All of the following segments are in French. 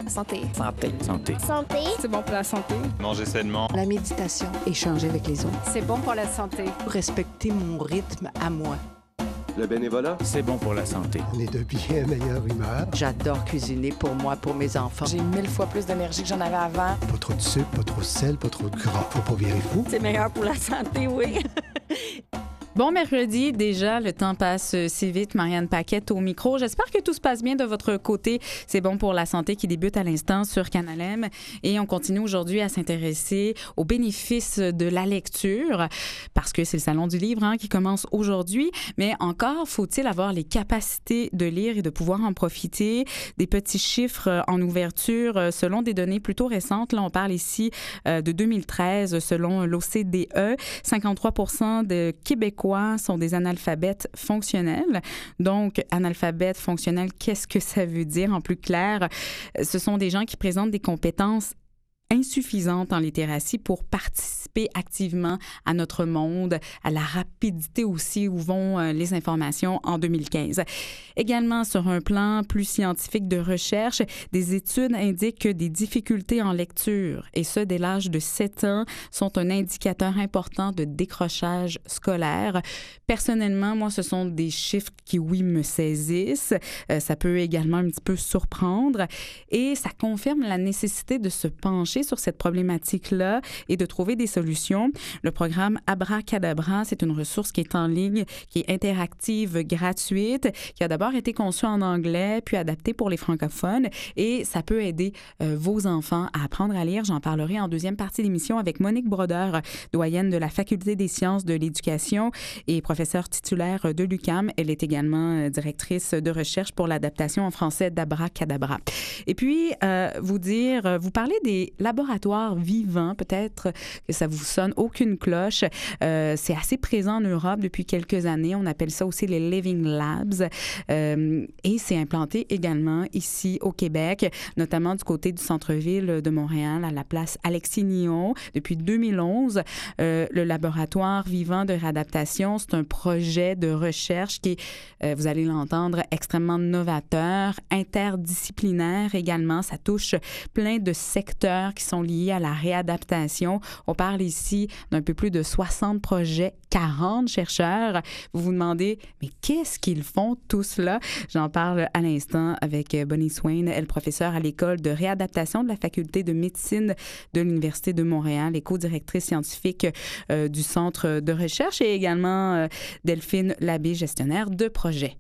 Santé. Santé. Santé. Santé. C'est bon pour la santé. Manger sainement. La méditation. Échanger avec les autres. C'est bon pour la santé. Respecter mon rythme à moi. Le bénévolat. C'est bon pour la santé. On est de bien meilleure humeur. J'adore cuisiner pour moi, pour mes enfants. J'ai 1000 fois plus d'énergie que j'en avais avant. Pas trop de sucre, pas trop de sel, pas trop de gras. Faut pas virer fou. C'est meilleur pour la santé, oui. Bon mercredi, déjà, le temps passe si vite. Marianne Paquette au micro. J'espère que tout se passe bien de votre côté. C'est bon pour la santé qui débute à l'instant sur Canal M. Et on continue aujourd'hui à s'intéresser aux bénéfices de la lecture parce que c'est le Salon du livre qui commence aujourd'hui. Mais encore, faut-il avoir les capacités de lire et de pouvoir en profiter. Des petits chiffres en ouverture selon des données plutôt récentes. Là, on parle ici de 2013 selon l'OCDE. 53% de Québécois sont des analphabètes fonctionnels. Donc, analphabète fonctionnel, qu'est-ce que ça veut dire en plus clair? Ce sont des gens qui présentent des compétences insuffisantes en littératie pour participer activement à notre monde, à la rapidité aussi où vont les informations en 2015. Également, sur un plan plus scientifique de recherche, des études indiquent que des difficultés en lecture, et ce, dès l'âge de 7 ans, sont un indicateur important de décrochage scolaire. Personnellement, moi, ce sont des chiffres qui, oui, me saisissent. Ça peut également un petit peu surprendre et ça confirme la nécessité de se pencher sur cette problématique-là et de trouver des solutions. Le programme Abracadabra, c'est une ressource qui est en ligne, qui est interactive, gratuite, qui a d'abord été conçue en anglais, puis adaptée pour les francophones et ça peut aider vos enfants à apprendre à lire. J'en parlerai en deuxième partie d'émission avec Monique Brodeur, doyenne de la Faculté des sciences de l'éducation et professeure titulaire de l'UQAM. Elle est également directrice de recherche pour l'adaptation en français d'Abracadabra. Et puis, vous parlez des laboratoires vivants, peut-être que ça vous sonne aucune cloche. C'est assez présent en Europe depuis quelques années. On appelle ça aussi les Living Labs. Et c'est implanté également ici au Québec, notamment du côté du centre-ville de Montréal, à la place Alexis-Nihon. Depuis 2011, le laboratoire vivant de réadaptation, c'est un projet de recherche qui est, vous allez l'entendre, extrêmement novateur, interdisciplinaire également. Ça touche plein de secteurs qui sont liés à la réadaptation. On parle ici d'un peu plus de 60 projets, 40 chercheurs. Vous vous demandez, mais qu'est-ce qu'ils font tout cela? J'en parle à l'instant avec Bonnie Swain, elle professeure à l'école de réadaptation de la Faculté de médecine de l'Université de Montréal et co-directrice scientifique du Centre de recherche et également Delphine Labbé, gestionnaire de projet.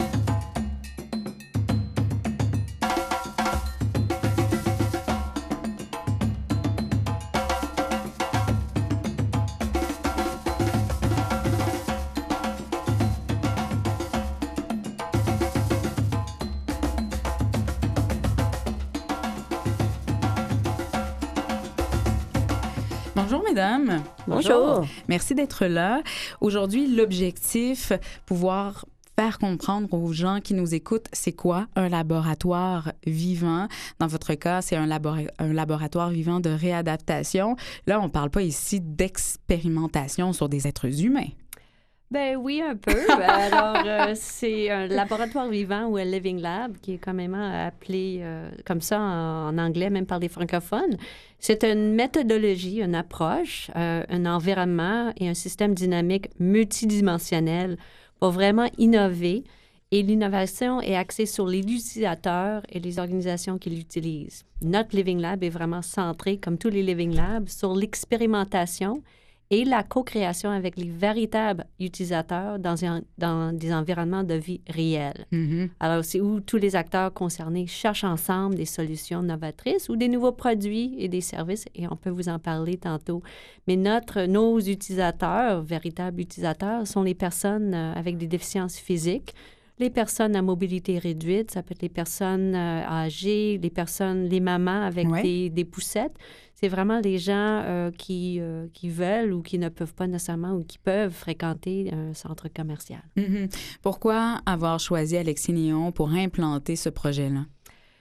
Bonjour, mesdames. Bonjour. Merci d'être là. Aujourd'hui, l'objectif, pouvoir faire comprendre aux gens qui nous écoutent, c'est quoi un laboratoire vivant. Dans votre cas, c'est un laboratoire vivant de réadaptation. Là, on ne parle pas ici d'expérimentation sur des êtres humains. Ben oui, un peu. Alors, c'est un laboratoire vivant ou un living lab qui est quand même appelé comme ça en anglais, même par les francophones. C'est une méthodologie, une approche, un environnement et un système dynamique multidimensionnel pour vraiment innover. Et l'innovation est axée sur les utilisateurs et les organisations qui l'utilisent. Notre living lab est vraiment centré, comme tous les living labs, sur l'expérimentation et la co-création avec les véritables utilisateurs dans des environnements de vie réels. Mm-hmm. Alors, c'est où tous les acteurs concernés cherchent ensemble des solutions novatrices ou des nouveaux produits et des services, et on peut vous en parler tantôt. Mais nos utilisateurs, véritables utilisateurs, sont les personnes avec des déficiences physiques, les personnes à mobilité réduite, ça peut être les personnes âgées, les mamans avec des poussettes. C'est vraiment les gens qui veulent ou qui ne peuvent pas nécessairement ou qui peuvent fréquenter un centre commercial. Mm-hmm. Pourquoi avoir choisi Alexis-Nihon pour implanter ce projet-là?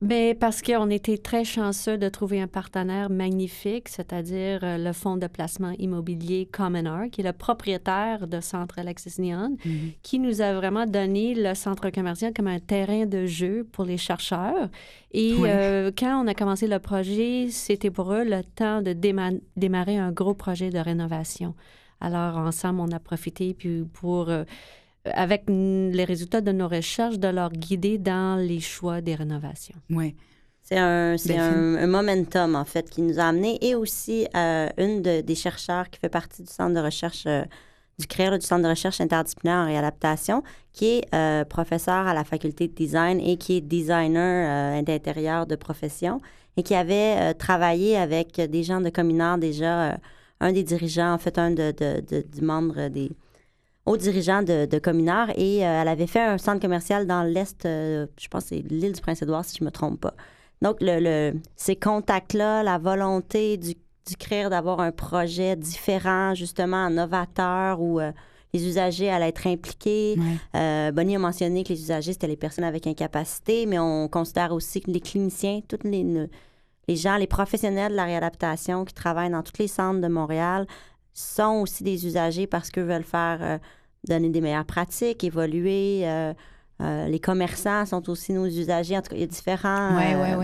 Bien, parce qu'on était très chanceux de trouver un partenaire magnifique, c'est-à-dire le fonds de placement immobilier Common Art, qui est le propriétaire de Centre Alexis Nihon, qui nous a vraiment donné le centre commercial comme un terrain de jeu pour les chercheurs. Et quand on a commencé le projet, c'était pour eux le temps de démarrer un gros projet de rénovation. Alors, ensemble, on a profité puis pour... avec les résultats de nos recherches, de leur guider dans les choix des rénovations. Oui. C'est un momentum, en fait, qui nous a amené. Et aussi, des chercheurs qui fait partie du centre de recherche, du CREA, du centre de recherche interdisciplinaire en réadaptation, qui est professeur à la faculté de design et qui est designer d'intérieur de profession et qui avait travaillé avec des gens de Cominard déjà, un des dirigeants, en fait, du membre des... aux dirigeants de Cominard et elle avait fait un centre commercial dans l'Est, je pense que c'est l'île du Prince-Édouard, si je ne me trompe pas. Donc, ces contacts-là, la volonté du CREA d'avoir un projet différent, justement, novateur, où les usagers allaient être impliqués. Bonnie a mentionné que les usagers, c'était les personnes avec incapacité, mais on considère aussi que les cliniciens, tous les gens, les professionnels de la réadaptation qui travaillent dans tous les centres de Montréal, sont aussi des usagers parce qu'eux veulent faire donner des meilleures pratiques, évoluer. Les commerçants sont aussi nos usagers. En tout cas, il y a différents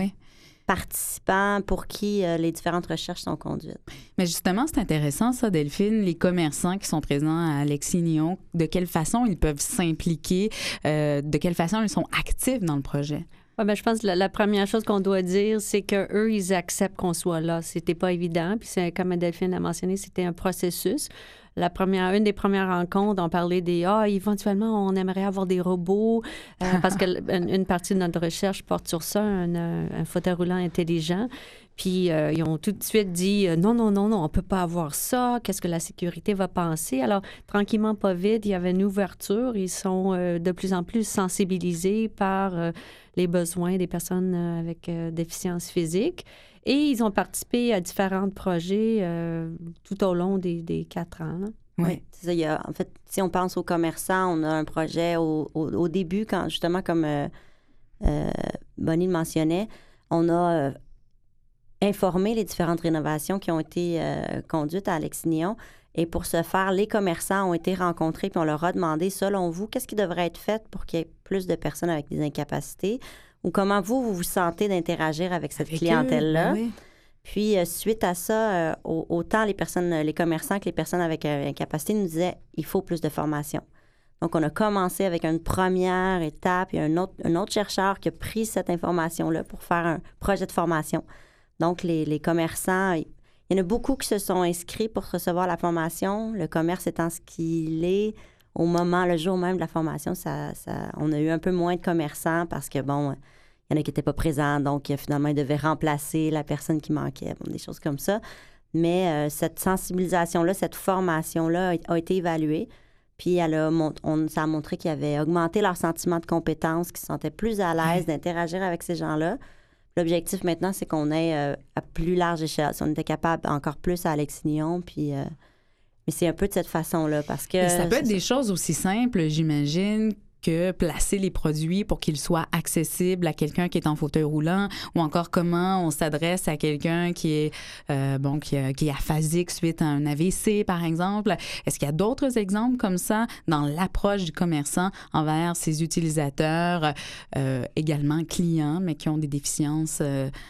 participants pour qui les différentes recherches sont conduites. Mais justement, c'est intéressant ça, Delphine, les commerçants qui sont présents à Alexis Nihon, de quelle façon ils peuvent s'impliquer, de quelle façon ils sont actifs dans le projet? Ouais, ben, je pense que la première chose qu'on doit dire, c'est qu'eux, ils acceptent qu'on soit là. C'était pas évident. Puis, comme Delphine a mentionné, c'était un processus. Une des premières rencontres, on parlait éventuellement, on aimerait avoir des robots, parce qu'une partie de notre recherche porte sur ça, un fauteuil roulant intelligent. Puis, ils ont tout de suite dit non, on ne peut pas avoir ça. Qu'est-ce que la sécurité va penser? Alors, tranquillement, pas vite, il y avait une ouverture. Ils sont de plus en plus sensibilisés par les besoins des personnes avec déficience physique. Et ils ont participé à différents projets tout au long des 4 ans. Oui, c'est ça. En fait, si on pense aux commerçants, on a un projet au début, quand justement, comme Bonnie le mentionnait, on a informé les différentes rénovations qui ont été conduites à Alexis Nihon. Et pour ce faire, les commerçants ont été rencontrés puis on leur a demandé, selon vous, qu'est-ce qui devrait être fait pour qu'il y ait plus de personnes avec des incapacités ou comment vous vous sentez d'interagir avec cette clientèle-là. Oui. Puis, suite à ça, autant les commerçants que les personnes avec incapacité nous disaient il faut plus de formation. Donc, on a commencé avec une première étape. Il y a un autre chercheur qui a pris cette information-là pour faire un projet de formation. Donc, les commerçants, il y en a beaucoup qui se sont inscrits pour recevoir la formation. Le commerce étant ce qu'il est, le jour même de la formation, on a eu un peu moins de commerçants parce que, bon, il y en a qui n'étaient pas présents. Donc, finalement, ils devaient remplacer la personne qui manquait, des choses comme ça. Mais cette sensibilisation-là, cette formation-là a été évaluée. Puis, ça a montré qu'ils avaient augmenté leur sentiment de compétence, qu'ils se sentaient plus à l'aise d'interagir avec ces gens-là. L'objectif maintenant, c'est qu'on ait à plus large échelle. Si on était capable encore plus à Alexis Nihon, puis... mais c'est un peu de cette façon-là, parce que... Et ça peut être des choses aussi simples, j'imagine, que placer les produits pour qu'ils soient accessibles à quelqu'un qui est en fauteuil roulant ou encore comment on s'adresse à quelqu'un qui est qui est aphasique suite à un AVC, par exemple. Est-ce qu'il y a d'autres exemples comme ça dans l'approche du commerçant envers ses utilisateurs, également clients, mais qui ont des déficiences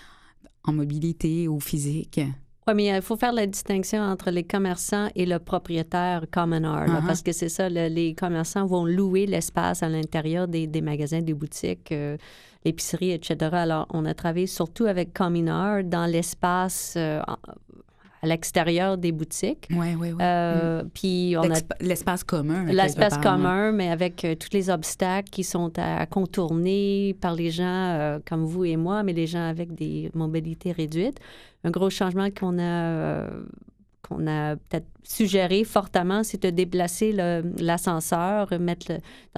en mobilité ou physique? Oui, mais il faut faire la distinction entre les commerçants et le propriétaire Common Art, là, parce que c'est ça, les commerçants vont louer l'espace à l'intérieur des magasins, des boutiques, l'épicerie, etc. Alors, on a travaillé surtout avec Common Art dans l'espace à l'extérieur des boutiques. Oui. Puis on a l'espace commun. L'espace commun, mais avec tous les obstacles qui sont à contourner par les gens comme vous et moi, mais les gens avec des mobilités réduites. Un gros changement qu'on a peut-être suggéré fortement, c'est de déplacer l'ascenseur, mettre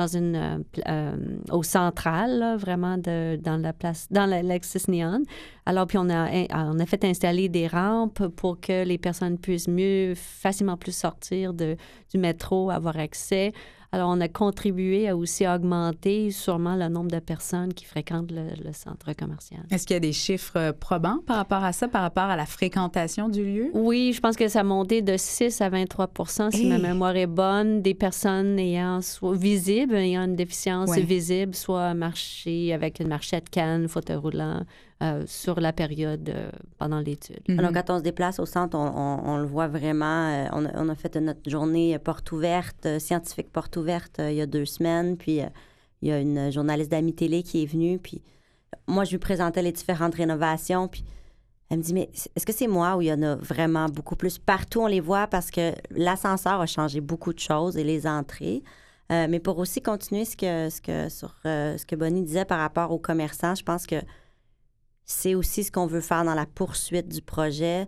au central, là, vraiment dans la place, dans l'Alexis Nihon. Alors, puis on a fait installer des rampes pour que les personnes puissent facilement plus sortir du métro, avoir accès. Alors, on a contribué à aussi augmenter sûrement le nombre de personnes qui fréquentent le centre commercial. Est-ce qu'il y a des chiffres probants par rapport à ça, par rapport à la fréquentation du lieu? Oui, je pense que ça a monté de 6 à 23 si ma mémoire est bonne, des personnes ayant soit visibles, ayant une déficience visible, soit marché avec une marchette canne, fauteuil roulant, sur la période pendant l'étude. Alors, quand on se déplace au centre, on le voit vraiment. On a fait notre journée porte ouverte, scientifique porte ouverte, il y a 2 semaines. Puis, il y a une journaliste d'Ami Télé qui est venue. Puis, moi, je lui présentais les différentes rénovations. Puis, elle me dit, mais est-ce que c'est moi ou il y en a vraiment beaucoup plus? Partout, on les voit parce que l'ascenseur a changé beaucoup de choses et les entrées. Mais pour aussi continuer ce que Bonnie disait par rapport aux commerçants, je pense que c'est aussi ce qu'on veut faire dans la poursuite du projet.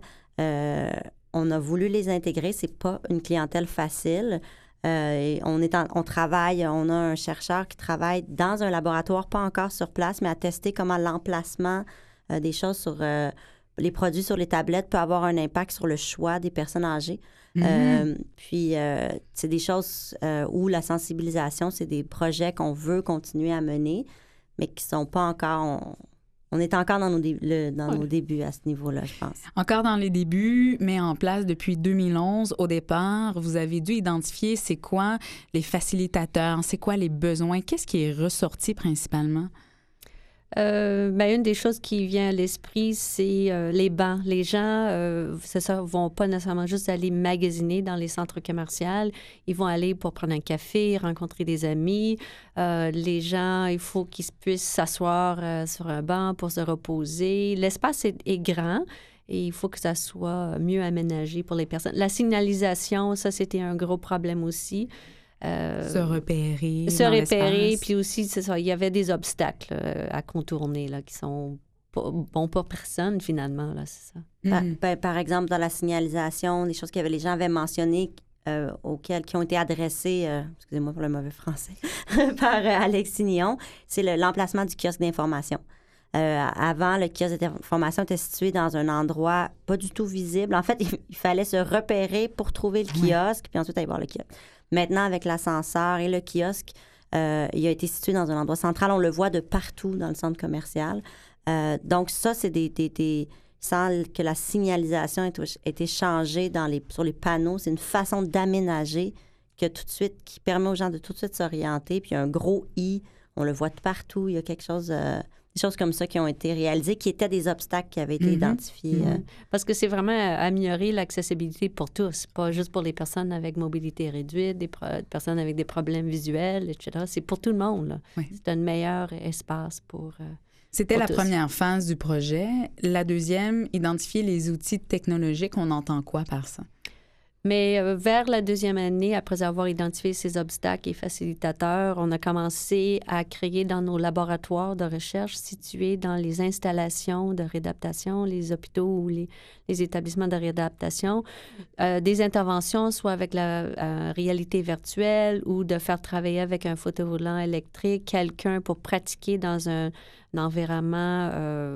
On a voulu les intégrer. C'est pas une clientèle facile. Et on travaille, on a un chercheur qui travaille dans un laboratoire, pas encore sur place, mais à tester comment l'emplacement des choses sur les produits sur les tablettes peut avoir un impact sur le choix des personnes âgées. Puis, c'est des choses où la sensibilisation, c'est des projets qu'on veut continuer à mener, mais qui sont pas encore... On est encore dans nos débuts à ce niveau-là, je pense. Encore dans les débuts, mais en place depuis 2011. Au départ, vous avez dû identifier c'est quoi les facilitateurs, c'est quoi les besoins, qu'est-ce qui est ressorti principalement? Une des choses qui vient à l'esprit, c'est les bancs. Les gens, c'est ça, vont pas nécessairement juste aller magasiner dans les centres commerciaux. Ils vont aller pour prendre un café, rencontrer des amis. Les gens, il faut qu'ils puissent s'asseoir sur un banc pour se reposer. L'espace est grand. Et il faut que ça soit mieux aménagé pour les personnes. La signalisation, ça, c'était un gros problème aussi. Se repérer. Puis aussi, c'est ça, il y avait des obstacles à contourner là, qui sont bons pour personne, finalement, là, c'est ça. Par exemple, dans la signalisation, des choses que les gens avaient mentionnées qui ont été adressées, excusez-moi pour le mauvais français, par Alex Signon, c'est l'emplacement du kiosque d'information. Avant, le kiosque d'information était situé dans un endroit pas du tout visible. En fait, il fallait se repérer pour trouver le kiosque, puis ensuite aller voir le kiosque. Maintenant, avec l'ascenseur et le kiosque, il a été situé dans un endroit central. On le voit de partout dans le centre commercial. Donc, ça, c'est sans que la signalisation ait été changée sur les panneaux. C'est une façon d'aménager qui permet aux gens de tout de suite s'orienter. Puis, il y a un gros « I », on le voit de partout. Il y a quelque chose... des choses comme ça qui ont été réalisées, qui étaient des obstacles qui avaient été identifiés. Parce que c'est vraiment améliorer l'accessibilité pour tous, pas juste pour les personnes avec mobilité réduite, des personnes avec des problèmes visuels, etc. C'est pour tout le monde, là. Oui. C'est un meilleur espace pour... C'était la tous. première phase du projet. La deuxième, identifier les outils technologiques. On entend quoi par ça? Mais vers la deuxième année, après avoir identifié ces obstacles et facilitateurs, on a commencé à créer dans nos laboratoires de recherche situés dans les installations de réadaptation, les hôpitaux ou les établissements de réadaptation, des interventions soit avec la réalité virtuelle ou de faire travailler avec un fauteuil roulant électrique quelqu'un pour pratiquer dans un environnement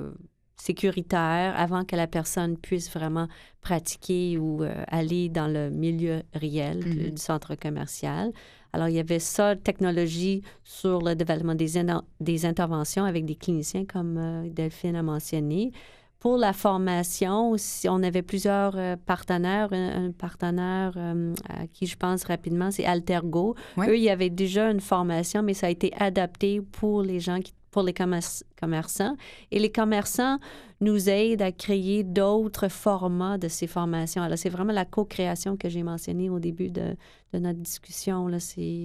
sécuritaire avant to la personne puisse vraiment pratiquer ou aller dans le milieu réel du centre commercial. Alors, il y avait ça, technologie sur le développement des interventions avec des cliniciens, comme Delphine a mentionné. Pour la formation, on avait plusieurs partenaires. Un partenaire à qui je pense rapidement, c'est Altergo. Oui. Eux, il y avait déjà une formation, mais ça a été adapté pour les gens pour les commerçants. Et les commerçants nous aident à créer d'autres formats de ces formations. Alors, c'est vraiment la co-création que j'ai mentionnée au début de notre discussion. Là,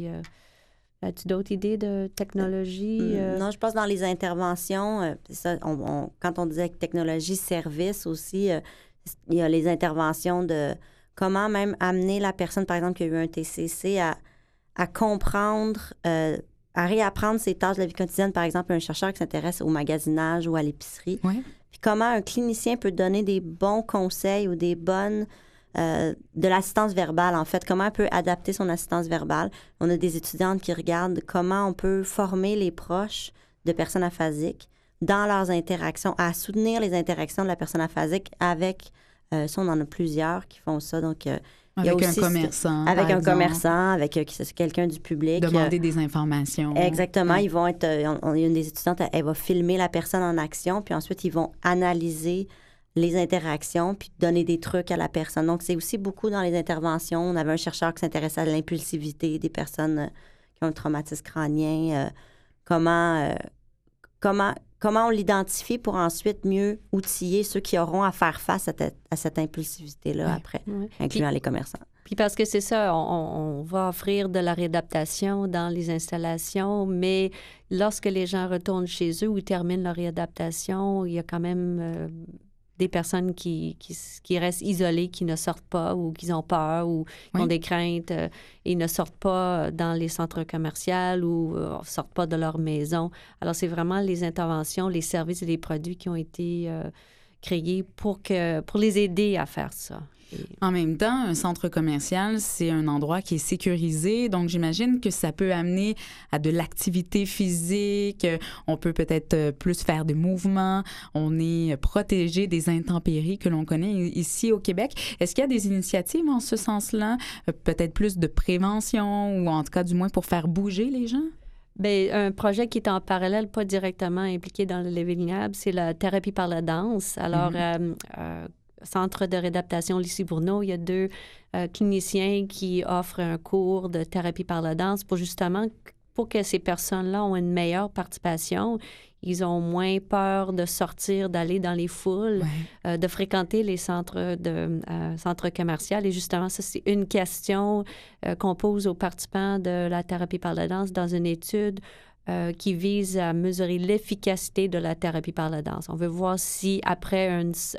as-tu d'autres idées de technologie? Non, je pense dans les interventions, ça, quand on disait technologie, service aussi, il y a les interventions de comment même amener la personne, par exemple, qui a eu un TCC, à comprendre... à réapprendre ses tâches de la vie quotidienne, par exemple, un chercheur qui s'intéresse au magasinage ou à l'épicerie. Oui. Puis comment un clinicien peut donner des bons conseils ou des bonnes... de l'assistance verbale, en fait. Comment on peut adapter son assistance verbale. On a des étudiantes qui regardent comment on peut former les proches de personnes aphasiques dans leurs interactions, à soutenir les interactions de la personne aphasique avec... ça, on en a plusieurs qui font ça. Donc, Il y a Avec un aussi commerçant. avec par un exemple. commerçant, avec quelqu'un du public. Demander des informations. Exactement. Ouais. Ils vont être. Il y a une des étudiantes, elle va filmer la personne en action, puis ensuite, ils vont analyser les interactions, puis donner des trucs à la personne. Donc, c'est aussi beaucoup dans les interventions. On avait un chercheur qui s'intéressait à l'impulsivité des personnes qui ont un traumatisme crânien. Comment on l'identifie pour ensuite mieux outiller ceux qui auront à faire face à cette impulsivité-là après, incluant les commerçants. Puis parce que c'est ça, on va offrir de la réadaptation dans les installations, mais lorsque les gens retournent chez eux ou terminent leur réadaptation, il y a quand même des personnes qui restent isolées, qui ne sortent pas ou qui ont peur ou qui ont des craintes et ne sortent pas dans les centres commerciaux ou ne sortent pas de leur maison. Alors, c'est vraiment les interventions, les services et les produits qui ont été créés pour les aider à faire ça. En même temps, un centre commercial, c'est un endroit qui est sécurisé. Donc, j'imagine que ça peut amener à de l'activité physique. On peut peut-être plus faire des mouvements. On est protégé des intempéries que l'on connaît ici au Québec. Est-ce qu'il y a des initiatives en ce sens-là? Peut-être plus de prévention ou en tout cas, du moins, pour faire bouger les gens? Bien, un projet qui est en parallèle, pas directement impliqué dans le Living Lab, c'est la thérapie par la danse. Alors, Centre de réadaptation Lucie-Bourneau, il y a 2 cliniciens qui offrent un cours de thérapie par la danse pour que ces personnes-là ont une meilleure participation. Ils ont moins peur de sortir, d'aller dans les foules, de fréquenter les centres commerciaux. Et justement, ça, c'est une question qu'on pose aux participants de la thérapie par la danse dans une étude qui vise à mesurer l'efficacité de la thérapie par la danse. On veut voir si, après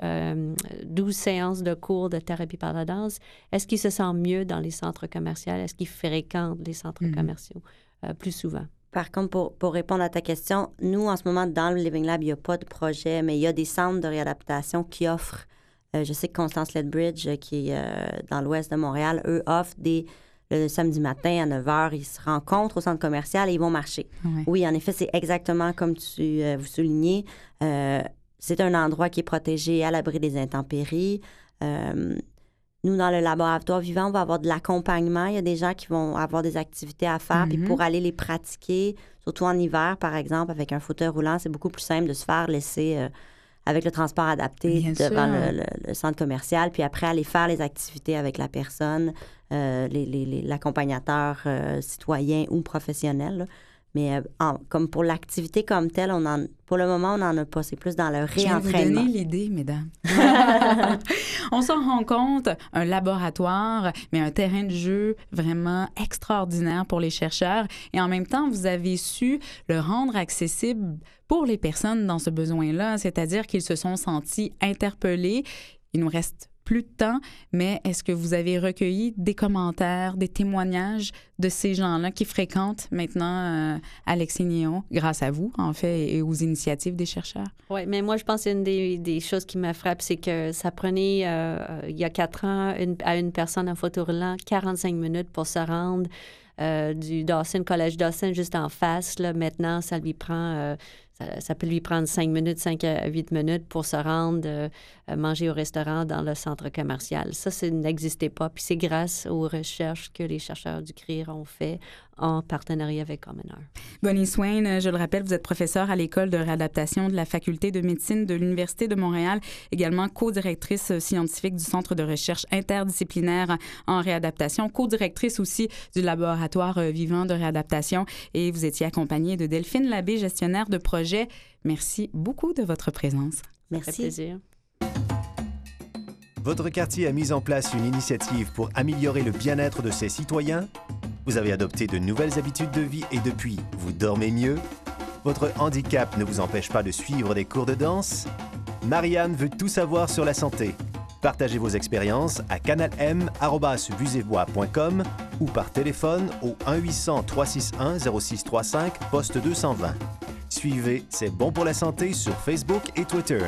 12 séances de cours de thérapie par la danse, est-ce qu'ils se sentent mieux dans les centres commerciaux? Est-ce qu'ils fréquentent les centres commerciaux plus souvent? Par contre, pour répondre à ta question, nous, en ce moment, dans le Living Lab, il n'y a pas de projet, mais il y a des centres de réadaptation qui offrent. Je sais que Constance Lethbridge, qui est dans l'ouest de Montréal, eux offrent le samedi matin à 9h, ils se rencontrent au centre commercial et ils vont marcher. Oui, en effet, c'est exactement comme vous soulignez. C'est un endroit qui est protégé à l'abri des intempéries. Nous, dans le laboratoire vivant, on va avoir de l'accompagnement. Il y a des gens qui vont avoir des activités à faire. Puis pour aller les pratiquer, surtout en hiver, par exemple, avec un fauteuil roulant, c'est beaucoup plus simple de se faire laisser avec le transport adapté devant le centre commercial, puis après aller faire les activités avec la personne, l'accompagnateur citoyen ou professionnel. Là. Mais comme pour l'activité comme telle, pour le moment, on n'en a pas. C'est plus dans le réentraînement. Je vais vous donner l'idée, mesdames. On s'en rend compte, un laboratoire, mais un terrain de jeu vraiment extraordinaire pour les chercheurs. Et en même temps, vous avez su le rendre accessible pour les personnes dans ce besoin-là, c'est-à-dire qu'ils se sont sentis interpellés. Il nous reste plus de temps, mais est-ce que vous avez recueilli des commentaires, des témoignages de ces gens-là qui fréquentent maintenant Alexis Néon, grâce à vous, en fait, et aux initiatives des chercheurs? Oui, mais moi, je pense qu'une des choses qui me frappe, c'est que ça prenait, il y a 4 ans, à une personne en fauteuil roulant 45 minutes pour se rendre du Dawson, Collège Dawson, juste en face. Là, maintenant, ça lui prend... Ça peut lui prendre 5 à 8 minutes pour se rendre manger au restaurant dans le centre commercial. Ça n'existait pas. Puis c'est grâce aux recherches que les chercheurs du CRIR ont fait en partenariat avec Common Air. Bonnie Swain, je le rappelle, vous êtes professeure à l'École de réadaptation de la Faculté de médecine de l'Université de Montréal, également co-directrice scientifique du Centre de recherche interdisciplinaire en réadaptation, co-directrice aussi du laboratoire vivant de réadaptation. Et vous étiez accompagnée de Delphine Labbé, gestionnaire de projet. Merci beaucoup de votre présence. Merci. Ça fait plaisir. Votre quartier a mis en place une initiative pour améliorer le bien-être de ses citoyens? Vous avez adopté de nouvelles habitudes de vie et depuis, vous dormez mieux? Votre handicap ne vous empêche pas de suivre des cours de danse? Marianne veut tout savoir sur la santé. Partagez vos expériences à canalm@busévoix.com ou par téléphone au 1-800-361-0635, poste 220. Suivez C'est bon pour la santé sur Facebook et Twitter.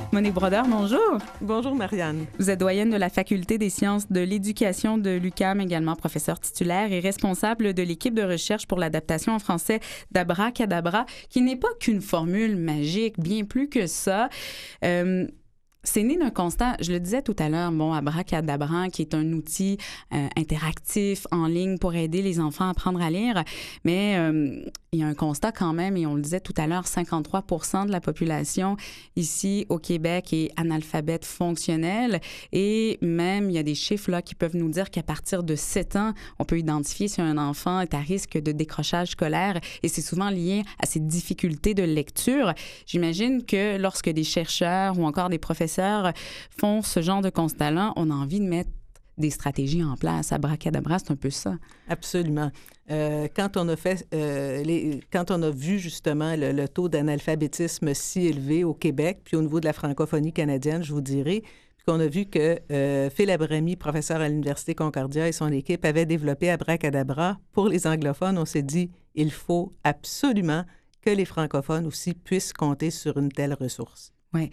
Monique Brodeur, bonjour. Bonjour, Marianne. Vous êtes doyenne de la Faculté des sciences de l'éducation de l'UQAM, également professeure titulaire et responsable de l'équipe de recherche pour l'adaptation en français d'Abracadabra, qui n'est pas qu'une formule magique, bien plus que ça. C'est né d'un constat, je le disais tout à l'heure, Abracadabra, qui est un outil interactif en ligne pour aider les enfants à apprendre à lire, mais il y a un constat quand même, et on le disait tout à l'heure, 53% de la population ici au Québec est analphabète fonctionnelle, et même il y a des chiffres là qui peuvent nous dire qu'à partir de 7 ans, on peut identifier si un enfant est à risque de décrochage scolaire, et c'est souvent lié à ces difficultés de lecture. J'imagine que lorsque des chercheurs ou encore des professeurs font ce genre de constat-là, on a envie de mettre des stratégies en place. Abracadabra, c'est un peu ça. Absolument. Quand on a vu justement le taux d'analphabétisme si élevé au Québec, puis au niveau de la francophonie canadienne, je vous dirais, puis qu'on a vu que Phil Abrami, professeur à l'Université Concordia, et son équipe avaient développé Abracadabra pour les anglophones, on s'est dit, il faut absolument que les francophones aussi puissent compter sur une telle ressource. Oui.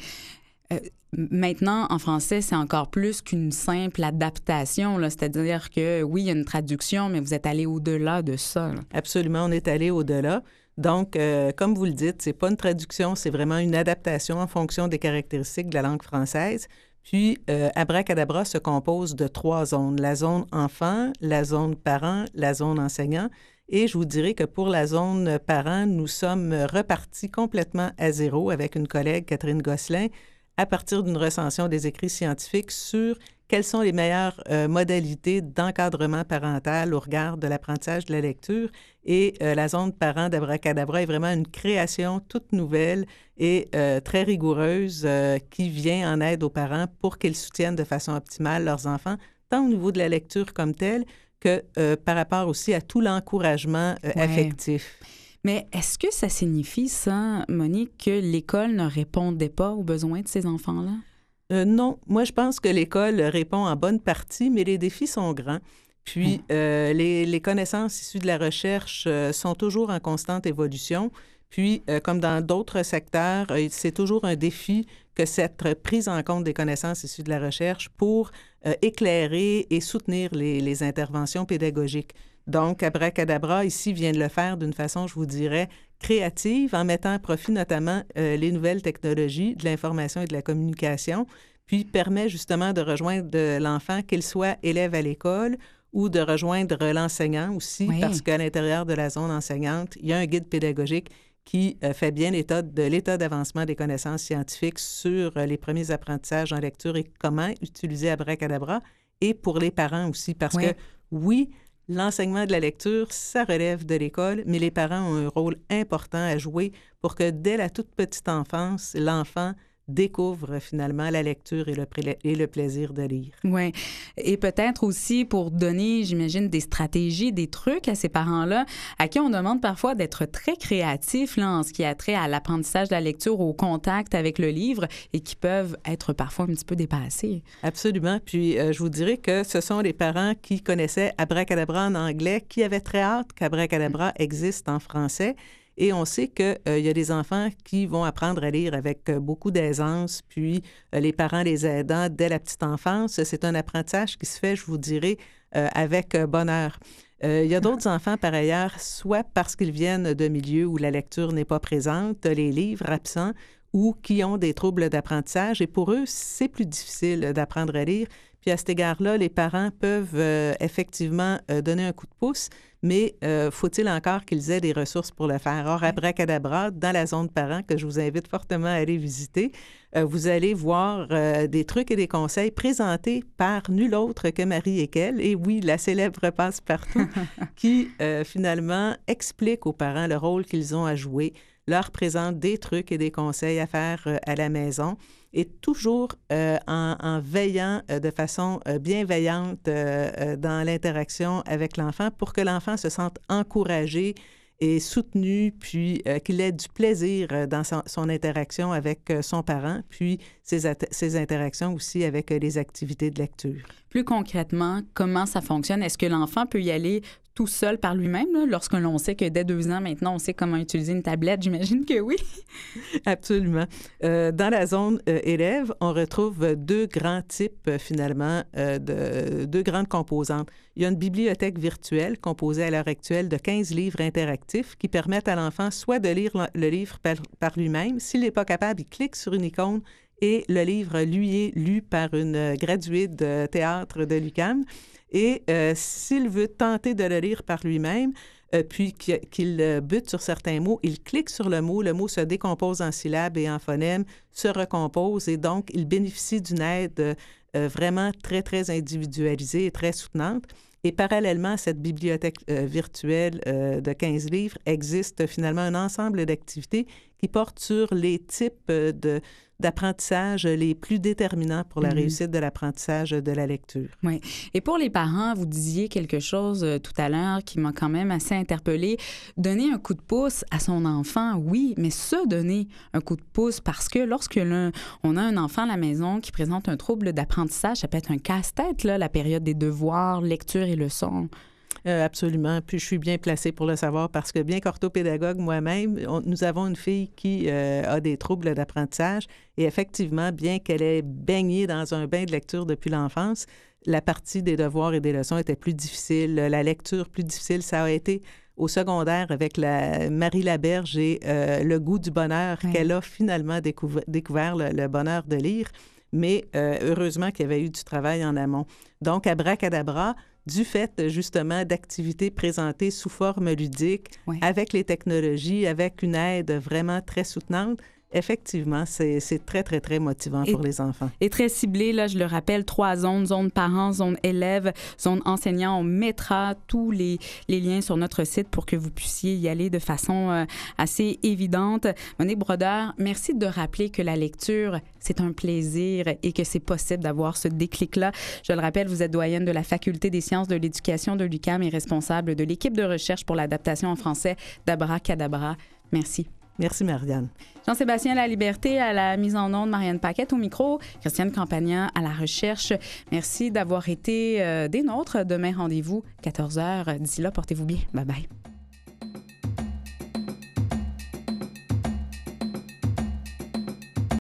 Maintenant, en français, c'est encore plus qu'une simple adaptation, là. C'est-à-dire que, oui, il y a une traduction, mais vous êtes allé au-delà de ça, là. Absolument, on est allé au-delà. Donc, comme vous le dites, c'est pas une traduction, c'est vraiment une adaptation en fonction des caractéristiques de la langue française. Puis, Abracadabra se compose de 3 zones. La zone enfant, la zone parent, la zone enseignant. Et je vous dirais que pour la zone parent, nous sommes repartis complètement à zéro avec une collègue, Catherine Gosselin, à partir d'une recension des écrits scientifiques sur quelles sont les meilleures modalités d'encadrement parental au regard de l'apprentissage de la lecture. Et la zone parent d'Abracadabra est vraiment une création toute nouvelle et très rigoureuse qui vient en aide aux parents pour qu'ils soutiennent de façon optimale leurs enfants, tant au niveau de la lecture comme telle que par rapport aussi à tout l'encouragement affectif. Mais est-ce que ça signifie, ça, Monique, que l'école ne répondait pas aux besoins de ces enfants-là? Non. Moi, je pense que l'école répond en bonne partie, mais les défis sont grands. Puis, les connaissances issues de la recherche sont toujours en constante évolution. Puis, comme dans d'autres secteurs, c'est toujours un défi que cette prise en compte des connaissances issues de la recherche pour éclairer et soutenir les interventions pédagogiques. Donc, Abracadabra, ici, vient de le faire d'une façon, je vous dirais, créative, en mettant à profit notamment les nouvelles technologies de l'information et de la communication, puis permet justement de rejoindre l'enfant, qu'il soit élève à l'école ou de rejoindre l'enseignant aussi, parce qu'à l'intérieur de la zone enseignante, il y a un guide pédagogique qui fait bien l'état d'avancement des connaissances scientifiques sur les premiers apprentissages en lecture et comment utiliser Abracadabra, et pour les parents aussi, parce que, oui, l'enseignement de la lecture, ça relève de l'école, mais les parents ont un rôle important à jouer pour que dès la toute petite enfance, l'enfant découvre finalement la lecture et le plaisir de lire. Oui. Et peut-être aussi pour donner, j'imagine, des stratégies, des trucs à ces parents-là, à qui on demande parfois d'être très créatifs là, en ce qui a trait à l'apprentissage de la lecture, au contact avec le livre, et qui peuvent être parfois un petit peu dépassés. Absolument. Puis, je vous dirais que ce sont les parents qui connaissaient Abracadabra en anglais, qui avaient très hâte qu'Abracadabra existe en français. Et on sait qu'il y a des enfants qui vont apprendre à lire avec beaucoup d'aisance, puis les parents les aidant dès la petite enfance. C'est un apprentissage qui se fait, je vous dirais, avec bonheur. Il y a d'autres enfants, par ailleurs, soit parce qu'ils viennent de milieux où la lecture n'est pas présente, les livres absents, ou qui ont des troubles d'apprentissage. Et pour eux, c'est plus difficile d'apprendre à lire. Puis à cet égard-là, les parents peuvent effectivement donner un coup de pouce, mais faut-il encore qu'ils aient des ressources pour le faire? Or, Abracadabra, dans la zone parents, que je vous invite fortement à aller visiter, vous allez voir des trucs et des conseils présentés par nul autre que Marie Ekel, et oui, la célèbre Passe-Partout, qui finalement explique aux parents le rôle qu'ils ont à jouer, leur présente des trucs et des conseils à faire à la maison, et toujours en veillant de façon bienveillante dans l'interaction avec l'enfant pour que l'enfant se sente encouragé et soutenu, puis qu'il ait du plaisir dans son interaction avec son parent, puis ses interactions aussi avec les activités de lecture. Plus concrètement, comment ça fonctionne? Est-ce que l'enfant peut y aller tout seul par lui-même, là, lorsque l'on sait que dès 2 ans, maintenant, on sait comment utiliser une tablette? J'imagine que oui. Absolument. Dans la zone élève, on retrouve 2 grands types, finalement, de 2 grandes composantes. Il y a une bibliothèque virtuelle composée à l'heure actuelle de 15 livres interactifs qui permettent à l'enfant soit de lire le livre par lui-même. S'il n'est pas capable, il clique sur une icône et le livre lui est lu par une graduée de théâtre de l'UQAM. Et s'il veut tenter de le lire par lui-même, puis qu'il bute sur certains mots, il clique sur le mot se décompose en syllabes et en phonèmes, se recompose et donc il bénéficie d'une aide vraiment très, très individualisée et très soutenante. Et parallèlement à cette bibliothèque virtuelle de 15 livres, existe finalement un ensemble d'activités qui portent sur les types d'apprentissage les plus déterminants pour la réussite de l'apprentissage de la lecture. Oui. Et pour les parents, vous disiez quelque chose tout à l'heure qui m'a quand même assez interpellée. Donner un coup de pouce à son enfant, oui, mais se donner un coup de pouce parce que lorsque on a un enfant à la maison qui présente un trouble d'apprentissage, ça peut être un casse-tête, là, la période des devoirs, lecture et leçons. Absolument. Puis je suis bien placée pour le savoir parce que bien qu'orthopédagogue moi-même, nous avons une fille qui a des troubles d'apprentissage et effectivement, bien qu'elle ait baigné dans un bain de lecture depuis l'enfance, la partie des devoirs et des leçons était plus difficile, la lecture plus difficile. Ça a été au secondaire avec Marie Laberge et le goût du bonheur qu'elle a finalement découvert le bonheur de lire. Mais heureusement qu'il y avait eu du travail en amont. Donc, abracadabra, du fait justement d'activités présentées sous forme ludique, avec les technologies, avec une aide vraiment très soutenante, effectivement, c'est très, très, très motivant pour les enfants. Et très ciblé, là, je le rappelle, 3 zones, zone parents, zone élèves, zone enseignants. On mettra tous les liens sur notre site pour que vous puissiez y aller de façon assez évidente. Monique Brodeur, merci de rappeler que la lecture, c'est un plaisir et que c'est possible d'avoir ce déclic-là. Je le rappelle, vous êtes doyenne de la Faculté des sciences de l'éducation de l'UQAM et responsable de l'équipe de recherche pour l'adaptation en français d'Abracadabra. Merci. Merci, Marianne. Jean-Sébastien Laliberté à la mise en onde, Marianne Paquette au micro, Christiane Campagnan à la recherche. Merci d'avoir été des nôtres. Demain, rendez-vous 14h. D'ici là, portez-vous bien. Bye-bye.